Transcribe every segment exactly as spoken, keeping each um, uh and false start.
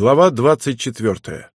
Глава двадцать четвертая.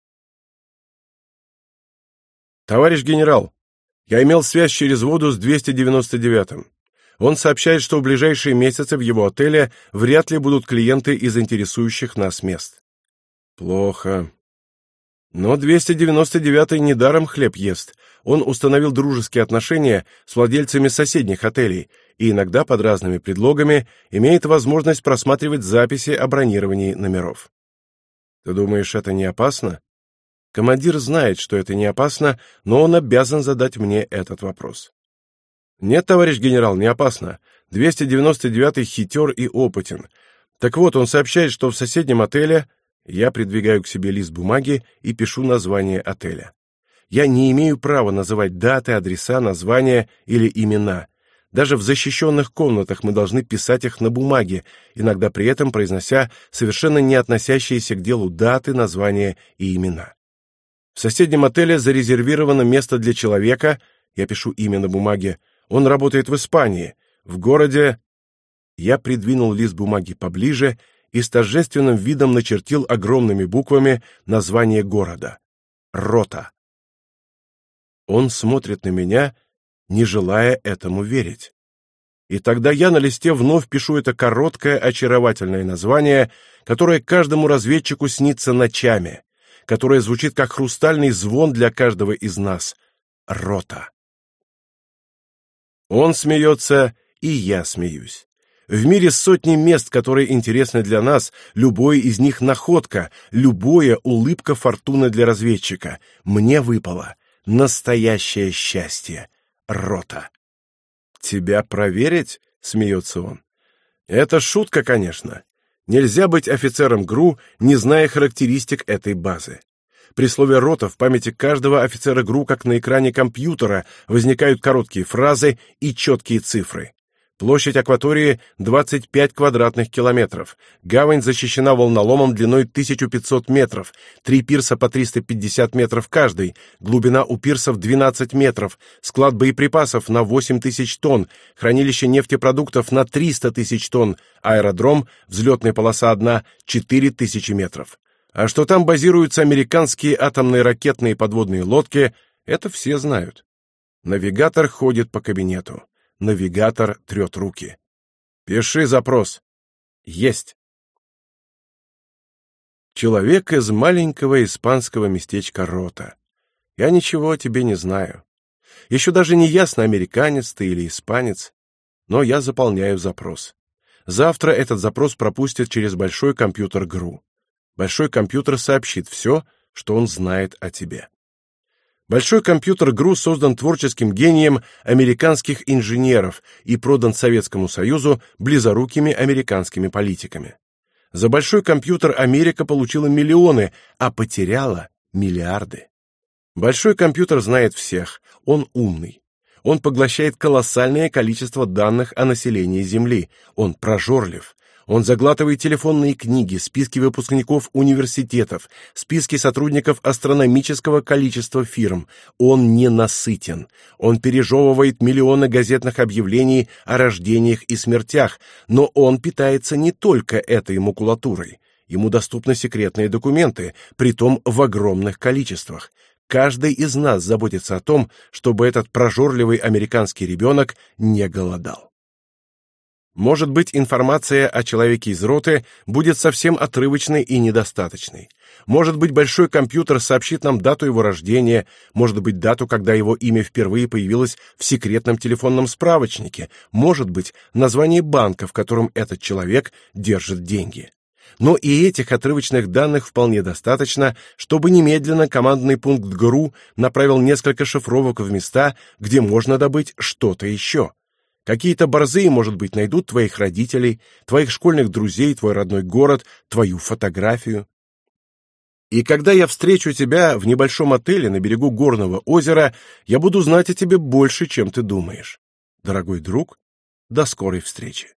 Товарищ генерал, я имел связь через воду с двести девяносто девятым. Он сообщает, что в ближайшие месяцы в его отеле вряд ли будут клиенты из интересующих нас мест. Плохо. Но двести девяносто девятый недаром хлеб ест. Он установил дружеские отношения с владельцами соседних отелей и иногда под разными предлогами имеет возможность просматривать записи о бронировании номеров. Ты думаешь, это не опасно? Командир знает, что это не опасно, но он обязан задать мне этот вопрос. Нет, товарищ генерал, не опасно. двести девяносто девятый хитер и опытен. Так вот, он сообщает, что в соседнем отеле... Я придвигаю к себе лист бумаги и пишу название отеля. Я не имею права называть даты, адреса, названия или имена. Даже в защищенных комнатах мы должны писать их на бумаге, иногда при этом произнося совершенно не относящиеся к делу даты, названия и имена. В соседнем отеле зарезервировано место для человека, я пишу имя на бумаге, он работает в Испании, в городе... Я придвинул лист бумаги поближе и с торжественным видом начертил огромными буквами название города. Рота. Он смотрит на меня, не желая этому верить. И тогда я на листе вновь пишу это короткое, очаровательное название, которое каждому разведчику снится ночами, которое звучит как хрустальный звон для каждого из нас. Рота. Он смеется, и я смеюсь. В мире сотни мест, которые интересны для нас, любое из них находка, любое улыбка фортуны для разведчика. Мне выпало настоящее счастье. Рота. «Тебя проверить?» — смеется он. «Это шутка, конечно. Нельзя быть офицером ГРУ, не зная характеристик этой базы. При слове «рота» в памяти каждого офицера ГРУ, как на экране компьютера, возникают короткие фразы и четкие цифры. Площадь акватории двадцать пять квадратных километров. Гавань защищена волноломом длиной тысяча пятьсот метров. Три пирса по триста пятьдесят метров каждый. Глубина у пирсов двенадцать метров. Склад боеприпасов на восемь тысяч тонн. Хранилище нефтепродуктов на триста тысяч тонн. Аэродром, взлетная полоса одна, четыре тысячи метров. А что там базируются американские атомные ракетные подводные лодки, это все знают. Навигатор ходит по кабинету. Навигатор трет руки. «Пиши запрос». «Есть». Человек из маленького испанского местечка Рота. Я ничего о тебе не знаю. Еще даже не ясно, американец ты или испанец. Но я заполняю запрос. Завтра этот запрос пропустят через большой компьютер ГРУ. Большой компьютер сообщит все, что он знает о тебе. Большой компьютер ГРУ создан творческим гением американских инженеров и продан Советскому Союзу близорукими американскими политиками. За большой компьютер Америка получила миллионы, а потеряла миллиарды. Большой компьютер знает всех, он умный. Он поглощает колоссальное количество данных о населении Земли, он прожорлив. Он заглатывает телефонные книги, списки выпускников университетов, списки сотрудников астрономического количества фирм. Он ненасытен. Он пережевывает миллионы газетных объявлений о рождениях и смертях, но он питается не только этой макулатурой. Ему доступны секретные документы, притом в огромных количествах. Каждый из нас заботится о том, чтобы этот прожорливый американский ребенок не голодал. Может быть, информация о человеке из роты будет совсем отрывочной и недостаточной. Может быть, большой компьютер сообщит нам дату его рождения, может быть, дату, когда его имя впервые появилось в секретном телефонном справочнике, может быть, название банка, в котором этот человек держит деньги. Но и этих отрывочных данных вполне достаточно, чтобы немедленно командный пункт ГРУ направил несколько шифровок в места, где можно добыть что-то еще. Какие-то борзые, может быть, найдут твоих родителей, твоих школьных друзей, твой родной город, твою фотографию. И когда я встречу тебя в небольшом отеле на берегу горного озера, я буду знать о тебе больше, чем ты думаешь. Дорогой друг, до скорой встречи.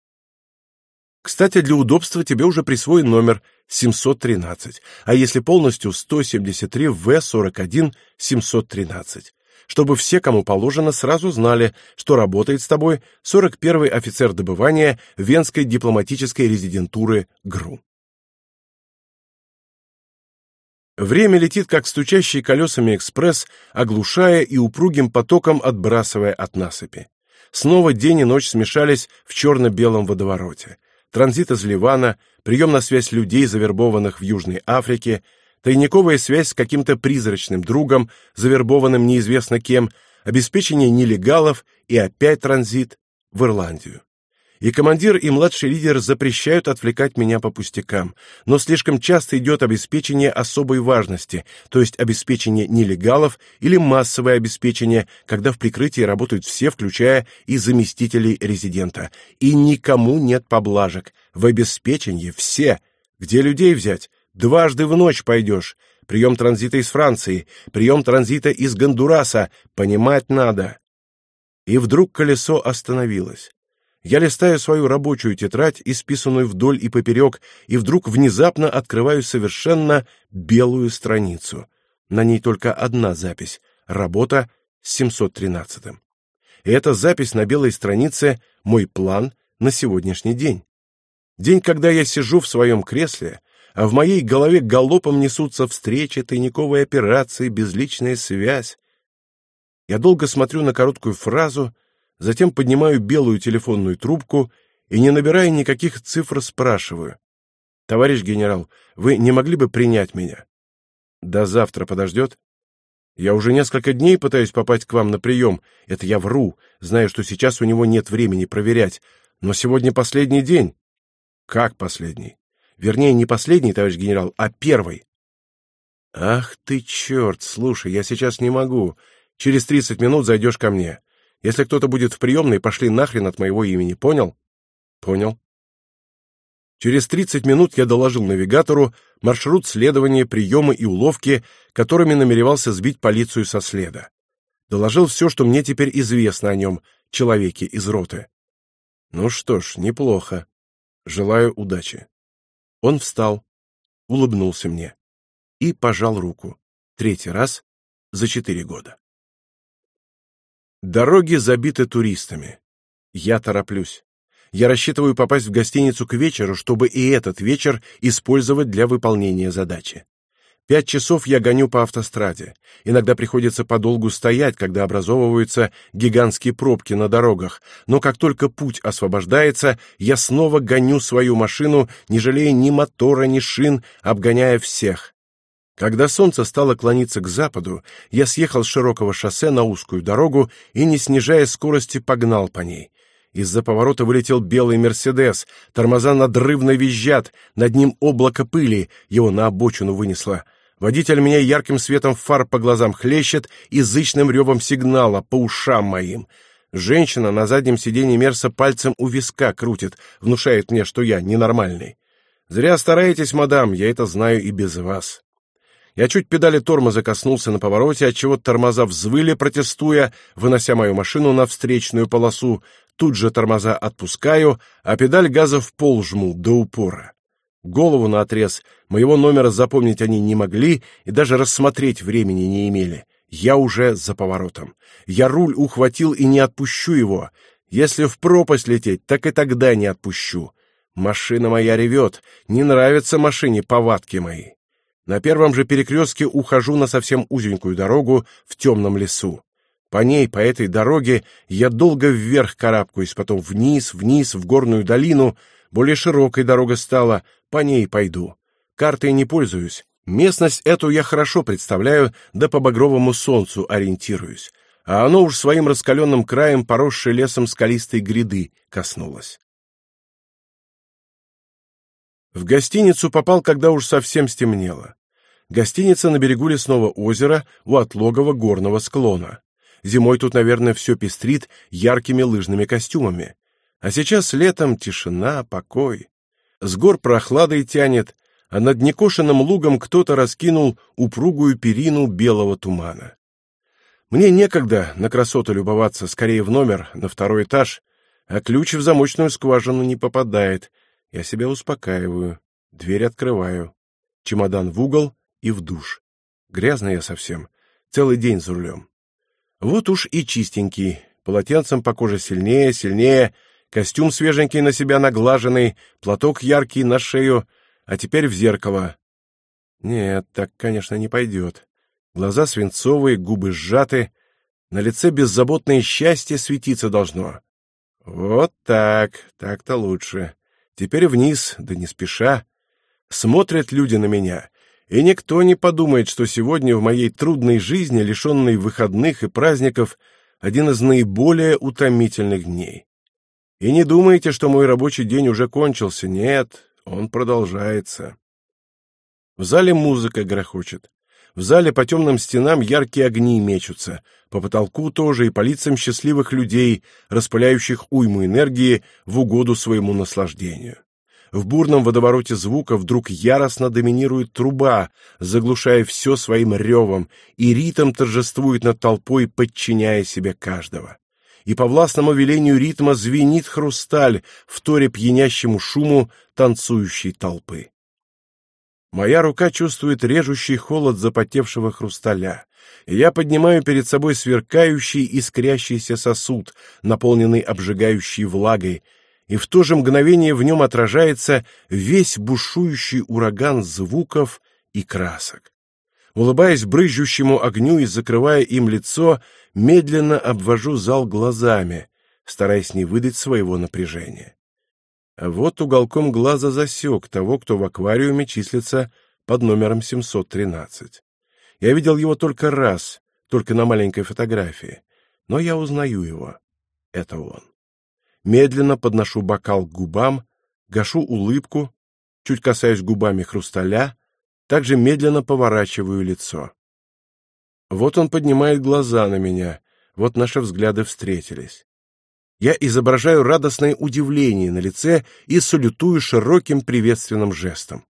Кстати, для удобства тебе уже присвоен номер семьсот тринадцать, а если полностью сто семьдесят три вэ сорок один семьсот тринадцать. Чтобы все, кому положено, сразу знали, что работает с тобой сорок первый офицер добывания Венской дипломатической резидентуры ГРУ. Время летит, как стучащий колесами экспресс, оглушая и упругим потоком отбрасывая от насыпи. Снова день и ночь смешались в черно-белом водовороте. Транзит из Ливана, прием на связь людей, завербованных в Южной Африке, тайниковая связь с каким-то призрачным другом, завербованным неизвестно кем, обеспечение нелегалов и опять транзит в Ирландию. И командир, и младший лидер запрещают отвлекать меня по пустякам, но слишком часто идет обеспечение особой важности, то есть обеспечение нелегалов или массовое обеспечение, когда в прикрытии работают все, включая и заместителей резидента. И никому нет поблажек. В обеспечении все. Где людей взять? Дважды в ночь пойдешь. Прием транзита из Франции, прием транзита из Гондураса. Понимать надо. И вдруг колесо остановилось. Я листаю свою рабочую тетрадь, исписанную вдоль и поперек, и вдруг внезапно открываю совершенно белую страницу. На ней только одна запись — работа с семьсот тринадцатым. И эта запись на белой странице — мой план на сегодняшний день. День, когда я сижу в своем кресле, а в моей голове галопом несутся встречи, тайниковые операции, безличная связь. Я долго смотрю на короткую фразу, затем поднимаю белую телефонную трубку и, не набирая никаких цифр, спрашиваю: «Товарищ генерал, вы не могли бы принять меня?» «До завтра подождет?» «Я уже несколько дней пытаюсь попасть к вам на прием. Это я вру, зная, что сейчас у него нет времени проверять. Но сегодня последний день». «Как последний?» «Вернее, не последний, товарищ генерал, а первый». «Ах ты черт! Слушай, я сейчас не могу. Через тридцать минут зайдешь ко мне. Если кто-то будет в приемной, пошли нахрен от моего имени, понял?» «Понял». Через тридцать минут я доложил навигатору маршрут следования, приемы и уловки, которыми намеревался сбить полицию со следа. Доложил все, что мне теперь известно о нем, человеке из роты. Ну что ж, неплохо. Желаю удачи. Он встал, улыбнулся мне и пожал руку. Третий раз за четыре года. Дороги забиты туристами. Я тороплюсь. Я рассчитываю попасть в гостиницу к вечеру, чтобы и этот вечер использовать для выполнения задачи. Пять часов я гоню по автостраде. Иногда приходится подолгу стоять, когда образовываются гигантские пробки на дорогах, но как только путь освобождается, я снова гоню свою машину, не жалея ни мотора, ни шин, обгоняя всех. Когда солнце стало клониться к западу, я съехал с широкого шоссе на узкую дорогу и, не снижая скорости, погнал по ней. Из-за поворота вылетел белый «Мерседес», тормоза надрывно визжат, над ним облако пыли, его на обочину вынесло. Водитель меня ярким светом фар по глазам хлещет и зычным ревом сигнала по ушам моим. Женщина на заднем сиденье Мерса пальцем у виска крутит, внушает мне, что я ненормальный. «Зря стараетесь, мадам, я это знаю и без вас». Я чуть педали тормоза коснулся на повороте, отчего тормоза взвыли, протестуя, вынося мою машину на встречную полосу. Тут же тормоза отпускаю, а педаль газа в пол жму до упора. Голову наотрез, моего номера запомнить они не могли и даже рассмотреть времени не имели. Я уже за поворотом. Я руль ухватил и не отпущу его. Если в пропасть лететь, так и тогда не отпущу. Машина моя ревет, не нравятся машине повадки мои. На первом же перекрестке ухожу на совсем узенькую дорогу в темном лесу. По ней, по этой дороге, я долго вверх карабкаюсь, потом вниз, вниз, в горную долину. Более широкой дорога стала, по ней пойду. Картой не пользуюсь. Местность эту я хорошо представляю, да по багровому солнцу ориентируюсь. А оно уж своим раскаленным краем, поросшей лесом скалистой гряды, коснулось. В гостиницу попал, когда уж совсем стемнело. Гостиница на берегу лесного озера у отлогого горного склона. Зимой тут, наверное, все пестрит яркими лыжными костюмами. А сейчас летом тишина, покой. С гор прохладой тянет, а над некошенным лугом кто-то раскинул упругую перину белого тумана. Мне некогда на красоту любоваться, скорее в номер, на второй этаж, а ключ в замочную скважину не попадает. Я себя успокаиваю, дверь открываю. Чемодан в угол и в душ. Грязный я совсем, целый день за рулем. Вот уж и чистенький, полотенцем по коже сильнее, сильнее, костюм свеженький на себя наглаженный, платок яркий на шею, а теперь в зеркало. Нет, так, конечно, не пойдет. Глаза свинцовые, губы сжаты, на лице беззаботное счастье светиться должно. Вот так, так-то лучше. Теперь вниз, да не спеша. Смотрят люди на меня, и никто не подумает, что сегодня в моей трудной жизни, лишенной выходных и праздников, один из наиболее утомительных дней. И не думайте, что мой рабочий день уже кончился. Нет, он продолжается. В зале музыка грохочет. В зале по темным стенам яркие огни мечутся, по потолку тоже и по лицам счастливых людей, распыляющих уйму энергии в угоду своему наслаждению. В бурном водовороте звука вдруг яростно доминирует труба, заглушая все своим ревом, и ритм торжествует над толпой, подчиняя себе каждого. И по властному велению ритма звенит хрусталь, вторя пьянящему шуму танцующей толпы. Моя рука чувствует режущий холод запотевшего хрусталя, и я поднимаю перед собой сверкающий искрящийся сосуд, наполненный обжигающей влагой, и в то же мгновение в нем отражается весь бушующий ураган звуков и красок. Улыбаясь брызжущему огню и закрывая им лицо, медленно обвожу зал глазами, стараясь не выдать своего напряжения. А вот уголком глаза засек того, кто в аквариуме числится под номером семьсот тринадцать. Я видел его только раз, только на маленькой фотографии, но я узнаю его. Это он. Медленно подношу бокал к губам, гашу улыбку, чуть касаюсь губами хрусталя, также медленно поворачиваю лицо. Вот он поднимает глаза на меня, вот наши взгляды встретились. Я изображаю радостное удивление на лице и салютую широким приветственным жестом.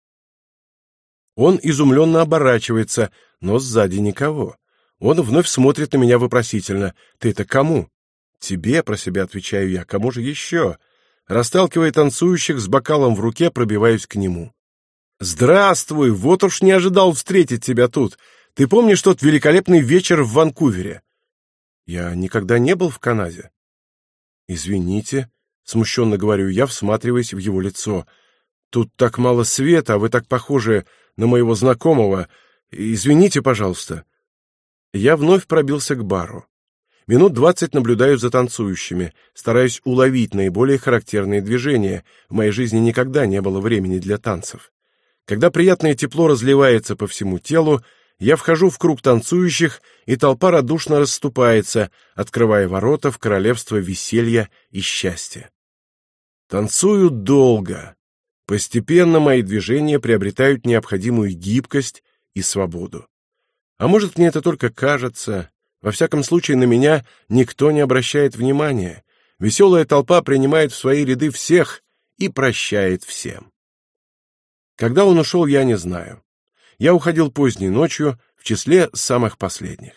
Он изумленно оборачивается, но сзади никого. Он вновь смотрит на меня вопросительно. «Ты это кому?» «Тебе», — про себя отвечаю я, — «кому же еще?» Расталкивая танцующих, с бокалом в руке пробиваюсь к нему. «Здравствуй! Вот уж не ожидал встретить тебя тут. Ты помнишь тот великолепный вечер в Ванкувере?» «Я никогда не был в Канаде». «Извините», — смущенно говорю я, всматриваясь в его лицо. «Тут так мало света, а вы так похожи на моего знакомого. Извините, пожалуйста». Я вновь пробился к бару. Минут двадцать наблюдаю за танцующими, стараюсь уловить наиболее характерные движения. В моей жизни никогда не было времени для танцев. Когда приятное тепло разливается по всему телу, я вхожу в круг танцующих, и толпа радушно расступается, открывая ворота в королевство веселья и счастья. Танцую долго. Постепенно мои движения приобретают необходимую гибкость и свободу. А может, мне это только кажется. Во всяком случае, на меня никто не обращает внимания. Веселая толпа принимает в свои ряды всех и прощает всем. Когда он ушел, я не знаю. Я уходил поздней ночью, в числе самых последних.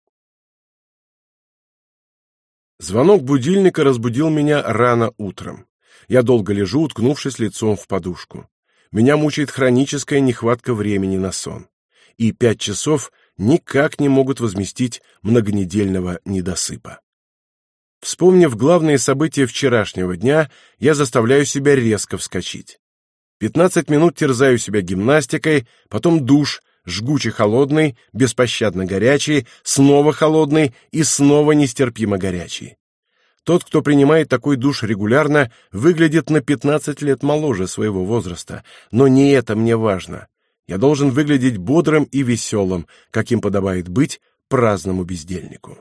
Звонок будильника разбудил меня рано утром. Я долго лежу, уткнувшись лицом в подушку. Меня мучает хроническая нехватка времени на сон. И пять часов никак не могут возместить многонедельного недосыпа. Вспомнив главные события вчерашнего дня, я заставляю себя резко вскочить. Пятнадцать минут терзаю себя гимнастикой, потом душ, жгуче холодный, беспощадно горячий, снова холодный и снова нестерпимо горячий. Тот, кто принимает такой душ регулярно, выглядит на пятнадцать лет моложе своего возраста, но не это мне важно. Я должен выглядеть бодрым и веселым, каким подобает быть праздному бездельнику.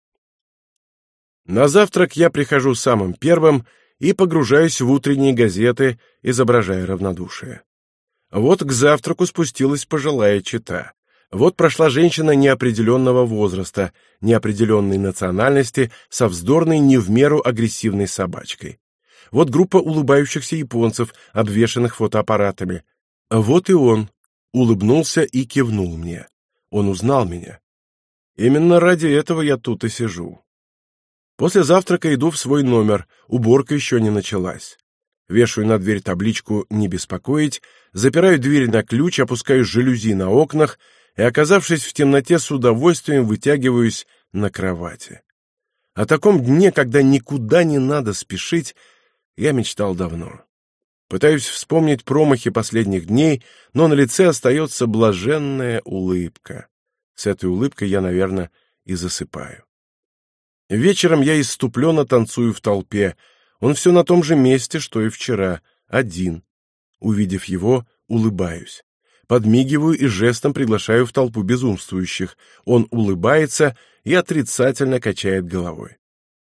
На завтрак я прихожу самым первым и погружаюсь в утренние газеты, изображая равнодушие. Вот к завтраку спустилась пожилая чета. Вот прошла женщина неопределенного возраста, неопределенной национальности, со вздорной, не в меру агрессивной собачкой. Вот группа улыбающихся японцев, обвешанных фотоаппаратами. Вот и он. Улыбнулся и кивнул мне. Он узнал меня. Именно ради этого я тут и сижу. После завтрака иду в свой номер, уборка еще не началась. Вешаю на дверь табличку «Не беспокоить», запираю дверь на ключ, опускаю жалюзи на окнах и, оказавшись в темноте, с удовольствием вытягиваюсь на кровати. О таком дне, когда никуда не надо спешить, я мечтал давно. Пытаюсь вспомнить промахи последних дней, но на лице остается блаженная улыбка. С этой улыбкой я, наверное, и засыпаю. Вечером я исступленно танцую в толпе. Он все на том же месте, что и вчера, один. Увидев его, улыбаюсь. Подмигиваю и жестом приглашаю в толпу безумствующих. Он улыбается и отрицательно качает головой.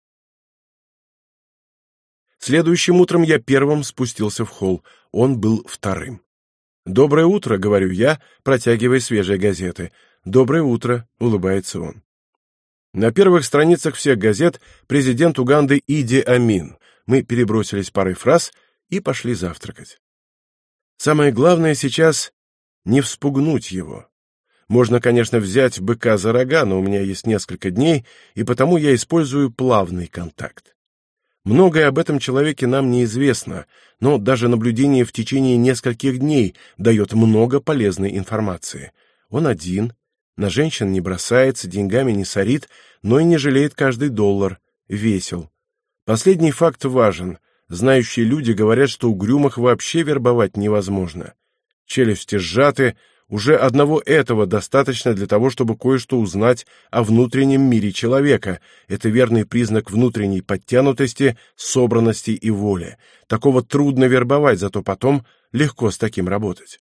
Следующим утром я первым спустился в холл. Он был вторым. «Доброе утро», — говорю я, протягивая свежие газеты. «Доброе утро», — улыбается он. На первых страницах всех газет президент Уганды Иди Амин. Мы перебросились парой фраз и пошли завтракать. Самое главное сейчас — не вспугнуть его. Можно, конечно, взять быка за рога, но у меня есть несколько дней, и потому я использую плавный контакт. Многое об этом человеке нам неизвестно, но даже наблюдение в течение нескольких дней дает много полезной информации. Он один, на женщин не бросается, деньгами не сорит, но и не жалеет каждый доллар, весел. Последний факт важен. Знающие люди говорят, что угрюмых вообще вербовать невозможно. Челюсти сжаты, уже одного этого достаточно для того, чтобы кое-что узнать о внутреннем мире человека. Это верный признак внутренней подтянутости, собранности и воли. Такого трудно вербовать, зато потом легко с таким работать.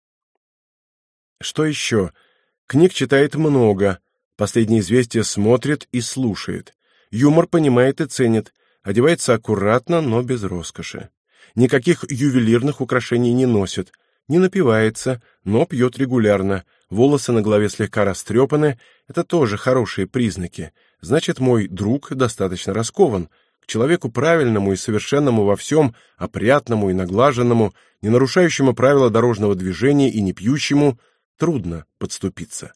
Что еще? Книг читает много. Последние известия смотрит и слушает. Юмор понимает и ценит. Одевается аккуратно, но без роскоши. Никаких ювелирных украшений не носит. Не напивается, но пьет регулярно. Волосы на голове слегка растрепаны. Это тоже хорошие признаки. Значит, мой друг достаточно раскован. К человеку правильному и совершенному во всем, опрятному и наглаженному, не нарушающему правила дорожного движения и не пьющему, трудно подступиться.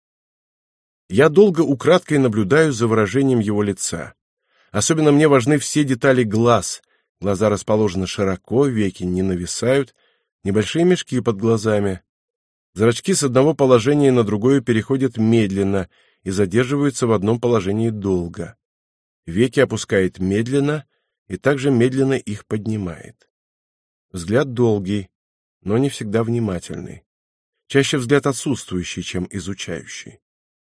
Я долго украдкой наблюдаю за выражением его лица. Особенно мне важны все детали глаз. Глаза расположены широко, веки не нависают, небольшие мешки под глазами. Зрачки с одного положения на другое переходят медленно и задерживаются в одном положении долго. Веки опускает медленно и также медленно их поднимает. Взгляд долгий, но не всегда внимательный. Чаще взгляд отсутствующий, чем изучающий.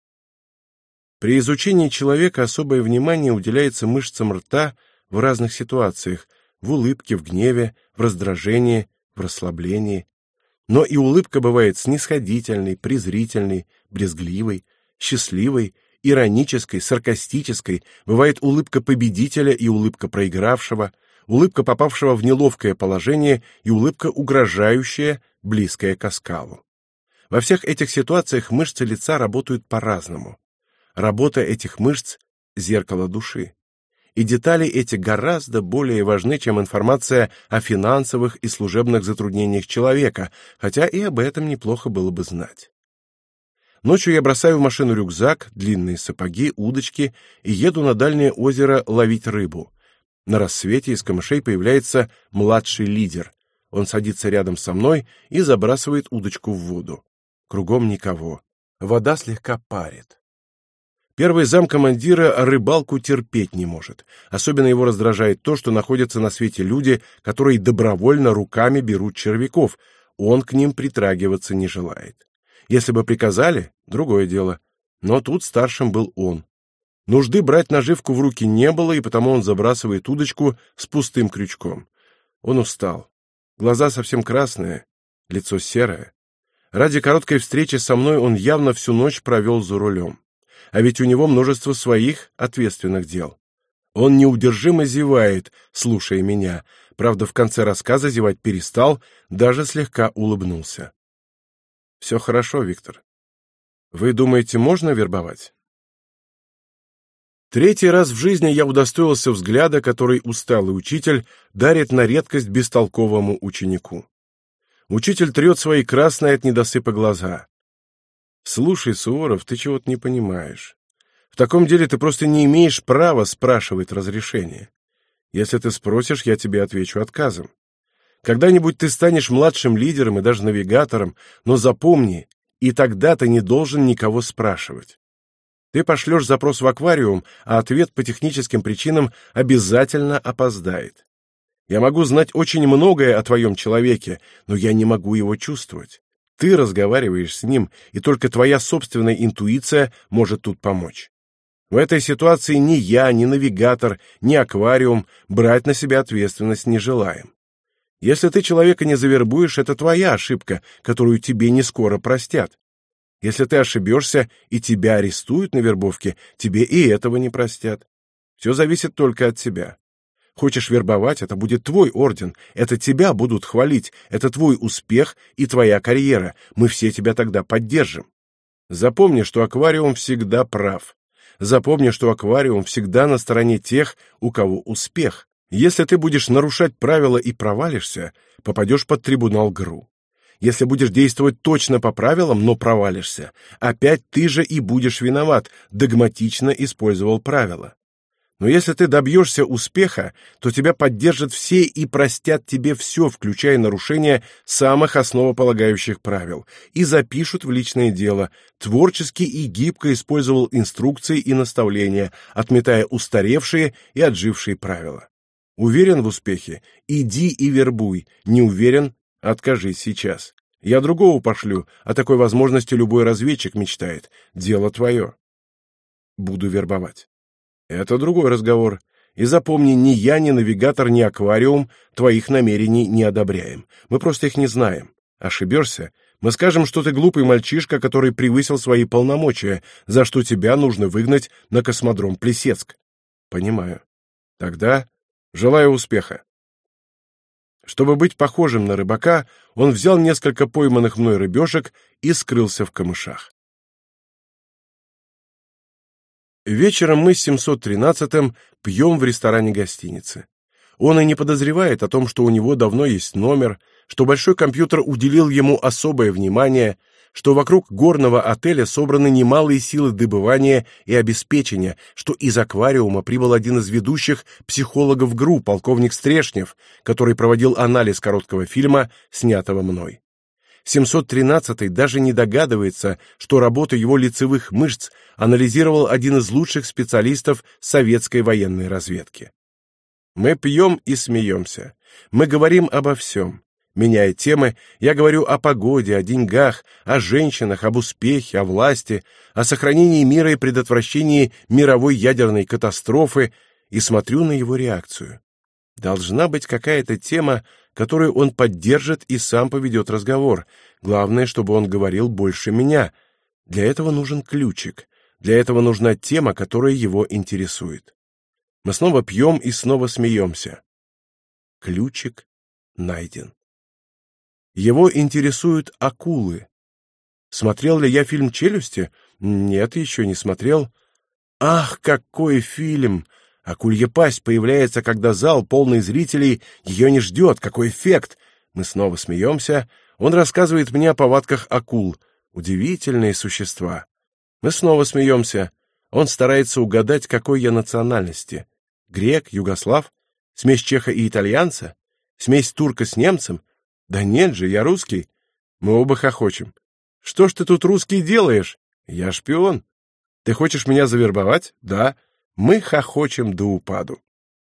При изучении человека особое внимание уделяется мышцам рта в разных ситуациях, в улыбке, в гневе, в раздражении, в расслаблении. Но и улыбка бывает снисходительной, презрительной, брезгливой, счастливой, иронической, саркастической, бывает улыбка победителя и улыбка проигравшего, улыбка попавшего в неловкое положение и улыбка угрожающая, близкая к оскалу. Во всех этих ситуациях мышцы лица работают по-разному. Работа этих мышц — зеркало души. И детали эти гораздо более важны, чем информация о финансовых и служебных затруднениях человека, хотя и об этом неплохо было бы знать. Ночью я бросаю в машину рюкзак, длинные сапоги, удочки и еду на дальнее озеро ловить рыбу. На рассвете из камышей появляется младший лидер. Он садится рядом со мной и забрасывает удочку в воду. Кругом никого. Вода слегка парит. Первый замкомандира рыбалку терпеть не может. Особенно его раздражает то, что находятся на свете люди, которые добровольно руками берут червяков. Он к ним притрагиваться не желает. Если бы приказали, другое дело. Но тут старшим был он. Нужды брать наживку в руки не было, и потому он забрасывает удочку с пустым крючком. Он устал. Глаза совсем красные, лицо серое. Ради короткой встречи со мной он явно всю ночь провел за рулем. А ведь у него множество своих ответственных дел. Он неудержимо зевает, слушая меня. Правда, в конце рассказа зевать перестал, даже слегка улыбнулся. Все хорошо, Виктор. Вы думаете, можно вербовать? Третий раз в жизни я удостоился взгляда, который усталый учитель дарит на редкость бестолковому ученику. Учитель трет свои красные от недосыпа глаза. «Слушай, Суворов, ты чего-то не понимаешь. В таком деле ты просто не имеешь права спрашивать разрешения. Если ты спросишь, я тебе отвечу отказом. Когда-нибудь ты станешь младшим лидером и даже навигатором, но запомни, и тогда ты не должен никого спрашивать. Ты пошлешь запрос в аквариум, а ответ по техническим причинам обязательно опоздает. Я могу знать очень многое о твоем человеке, но я не могу его чувствовать. Ты разговариваешь с ним, и только твоя собственная интуиция может тут помочь. В этой ситуации ни я, ни навигатор, ни аквариум брать на себя ответственность не желаем. Если ты человека не завербуешь, это твоя ошибка, которую тебе не скоро простят. Если ты ошибешься и тебя арестуют на вербовке, тебе и этого не простят. Все зависит только от тебя. Хочешь вербовать — это будет твой орден, это тебя будут хвалить, это твой успех и твоя карьера, мы все тебя тогда поддержим. Запомни, что аквариум всегда прав. Запомни, что аквариум всегда на стороне тех, у кого успех. Если ты будешь нарушать правила и провалишься, попадешь под трибунал ГРУ. Если будешь действовать точно по правилам, но провалишься, опять ты же и будешь виноват, догматично использовал правила. Но если ты добьешься успеха, то тебя поддержат все и простят тебе все, включая нарушение самых основополагающих правил, и запишут в личное дело. Творчески и гибко использовал инструкции и наставления, отметая устаревшие и отжившие правила. Уверен в успехе? Иди и вербуй. Не уверен? Откажись сейчас. Я другого пошлю, о такой возможности любой разведчик мечтает. Дело твое. Буду вербовать. Это другой разговор. И запомни, ни я, ни навигатор, ни аквариум твоих намерений не одобряем. Мы просто их не знаем. Ошибешься, мы скажем, что ты глупый мальчишка, который превысил свои полномочия, за что тебя нужно выгнать на космодром Плесецк. Понимаю. Тогда желаю успеха. Чтобы быть похожим на рыбака, он взял несколько пойманных мной рыбешек и скрылся в камышах. Вечером мы с семьсот тринадцатым пьем в ресторане гостиницы. Он и не подозревает о том, что у него давно есть номер, что большой компьютер уделил ему особое внимание, что вокруг горного отеля собраны немалые силы добывания и обеспечения, что из аквариума прибыл один из ведущих психологов ГРУ, полковник Стрешнев, который проводил анализ короткого фильма, снятого мной. семьсот тринадцатый даже не догадывается, что работу его лицевых мышц анализировал один из лучших специалистов советской военной разведки. Мы пьем и смеемся. Мы говорим обо всем. Меняя темы, я говорю о погоде, о деньгах, о женщинах, об успехе, о власти, о сохранении мира и предотвращении мировой ядерной катастрофы, и смотрю на его реакцию. Должна быть какая-то тема, которую он поддержит и сам поведет разговор. Главное, чтобы он говорил больше меня. Для этого нужен ключик. Для этого нужна тема, которая его интересует. Мы снова пьем и снова смеемся. Ключик найден. Его интересуют акулы. Смотрел ли я фильм «Челюсти»? Нет, еще не смотрел. Ах, какой фильм! Акулья пасть появляется, когда зал, полный зрителей, ее не ждет. Какой эффект! Мы снова смеемся. Он рассказывает мне о повадках акул. Удивительные существа. Мы снова смеемся. Он старается угадать, какой я национальности. Грек, югослав? Смесь чеха и итальянца? Смесь турка с немцем? Да нет же, я русский. Мы оба хохочем. Что ж ты тут русский делаешь? Я шпион. Ты хочешь меня завербовать? Да. Мы хохочем до упаду.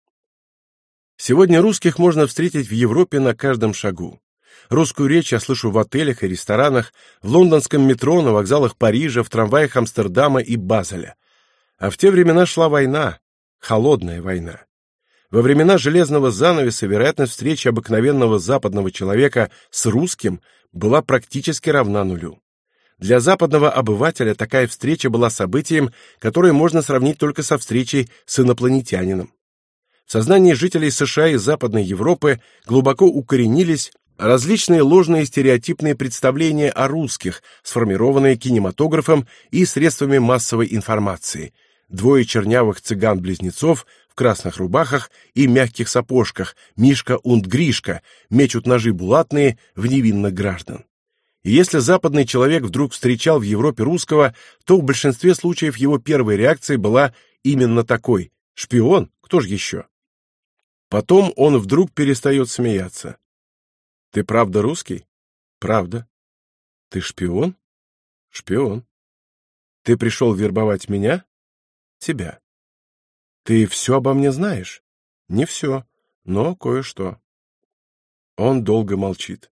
Сегодня русских можно встретить в Европе на каждом шагу. Русскую речь я слышу в отелях и ресторанах, в лондонском метро, на вокзалах Парижа, в трамваях Амстердама и Базеля. А в те времена шла война, холодная война. Во времена железного занавеса вероятность встречи обыкновенного западного человека с русским была практически равна нулю. Для западного обывателя такая встреча была событием, которое можно сравнить только со встречей с инопланетянином. В сознании жителей США и Западной Европы глубоко укоренились различные ложные стереотипные представления о русских, сформированные кинематографом и средствами массовой информации. Двое чернявых цыган-близнецов в красных рубахах и мягких сапожках, Мишка und Гришка, мечут ножи булатные в невинных граждан. И если западный человек вдруг встречал в Европе русского, то в большинстве случаев его первой реакцией была именно такой: «Шпион? Кто же еще?» Потом он вдруг перестает смеяться. «Ты правда русский?» «Правда». «Ты шпион?» «Шпион». «Ты пришел вербовать меня?» «Тебя». «Ты все обо мне знаешь?» «Не все. но кое-что. Он долго молчит.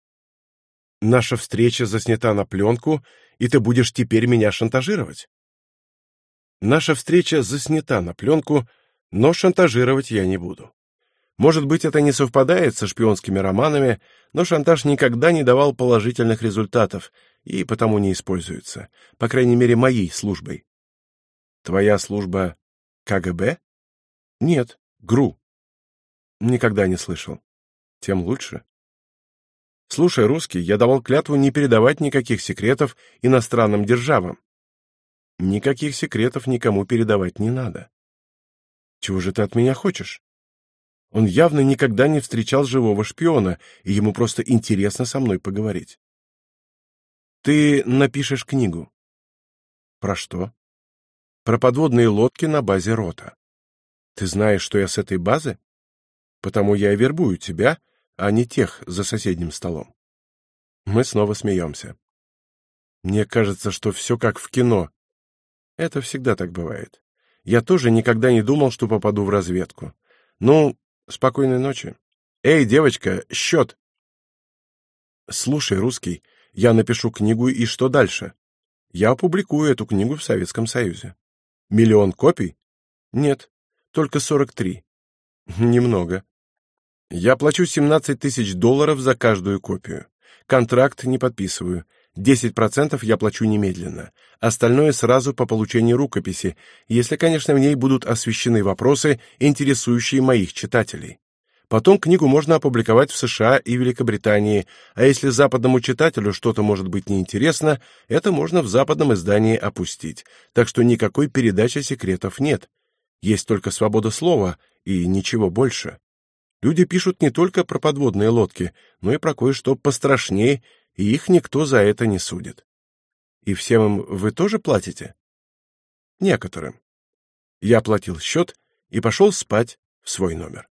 Наша встреча заснята на пленку, и ты будешь теперь меня шантажировать? Наша встреча заснята на пленку, но шантажировать я не буду. Может быть, это не совпадает со шпионскими романами, но шантаж никогда не давал положительных результатов и потому не используется, по крайней мере, моей службой. Твоя служба КГБ? Нет, ГРУ. Никогда не слышал. Тем лучше. Слушай, русский, я давал клятву не передавать никаких секретов иностранным державам. Никаких секретов никому передавать не надо. Чего же ты от меня хочешь? Он явно никогда не встречал живого шпиона, и ему просто интересно со мной поговорить. Ты напишешь книгу. Про что? Про подводные лодки на базе Рота. Ты знаешь, что я с этой базы? Потому я и вербую тебя, а не тех за соседним столом. Мы снова смеемся. Мне кажется, что все как в кино. Это всегда так бывает. Я тоже никогда не думал, что попаду в разведку. Ну, спокойной ночи. Эй, девочка, счет! Слушай, русский, я напишу книгу, и что дальше? Я опубликую эту книгу в Советском Союзе. Миллион копий? Нет, только сорок три. Немного. Я плачу семнадцать тысяч долларов за каждую копию. Контракт не подписываю. десять процентов я плачу немедленно. Остальное сразу по получению рукописи, если, конечно, в ней будут освещены вопросы, интересующие моих читателей. Потом книгу можно опубликовать в США и Великобритании, а если западному читателю что-то может быть неинтересно, это можно в западном издании опустить. Так что никакой передачи секретов нет. Есть только свобода слова и ничего больше. Люди пишут не только про подводные лодки, но и про кое-что пострашнее, и их никто за это не судит. И всем им вы тоже платите? Некоторым. Я оплатил счет и пошел спать в свой номер.